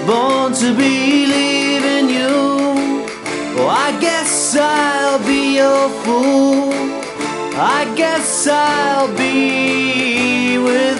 born to believe in you. Oh, I guess I'll be your fool. I guess I'll be with